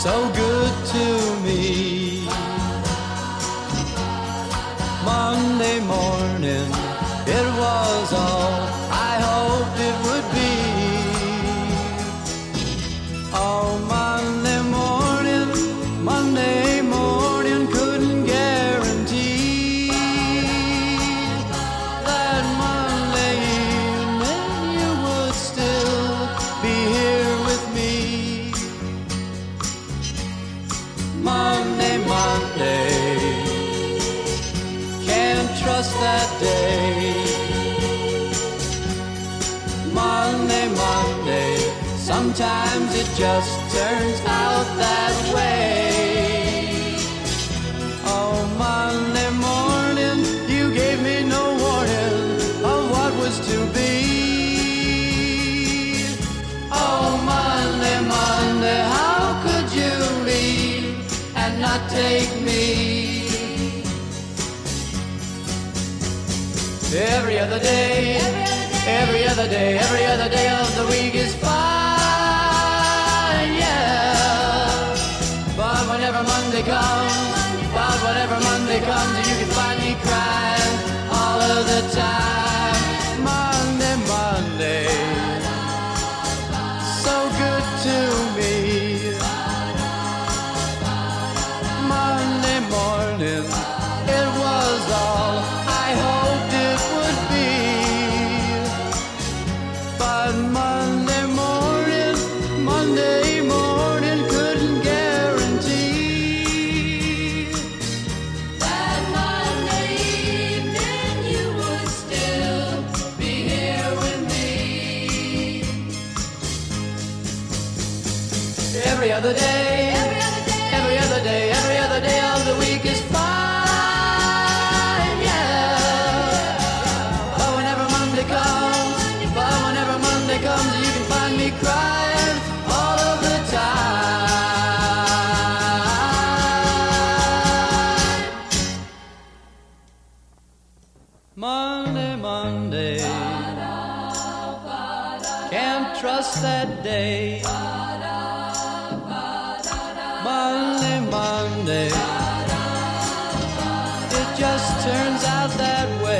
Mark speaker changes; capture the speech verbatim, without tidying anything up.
Speaker 1: so good to me. Monday morning, it was all I hoped it would be. Oh, Monday morning, Monday morning, couldn't guarantee that Monday evening you would still be here with me. Monday, Monday, can't trust that day. Monday, Monday, sometimes it just turns out that way. Oh, Monday morning, you gave me no warning of what was to be. Oh, Monday, Monday, how could you leave and not take me? Every other day, every other day, every other day of the week is fine, yeah. But whenever Monday comes, but whenever Monday comes, you can find me crying all of the time. Monday, Monday, so good to me. Monday morning, it was all I hoped it would be. But Monday morning, Monday morning, couldn't guarantee
Speaker 2: That Monday evening you would still be here with me.
Speaker 1: every other day,
Speaker 2: Every other day,
Speaker 1: every other day, every other day of the week is fine, yeah. But whenever Monday comes, but whenever Monday comes, you can find me crying all of the time. Monday, Monday, can't trust that day. Monday, Monday, it just turns out that way.